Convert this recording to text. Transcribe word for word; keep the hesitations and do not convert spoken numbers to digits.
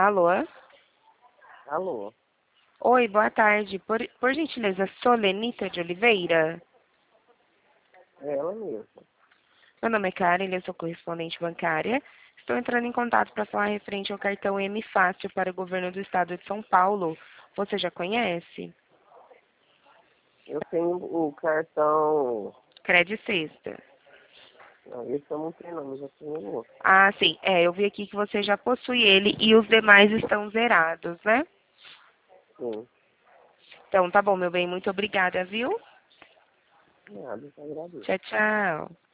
Alô? Alô? Oi, boa tarde. Por, por gentileza, Solenita de Oliveira? É ela mesma. Meu nome é Karen, eu sou correspondente bancária. Estou entrando em contato para falar referente ao cartão M Fácil para o governo do estado de São Paulo. Você já conhece? Eu tenho o cartão. Crede Sexta. Não, esse eu não tenho, não, mas eu tenho o outro. Ah, sim. É, eu vi aqui que você já possui ele e os demais estão zerados, né? Sim. Então, tá bom, meu bem. Muito obrigada, viu? Nada, eu agradeço. Tchau, tchau.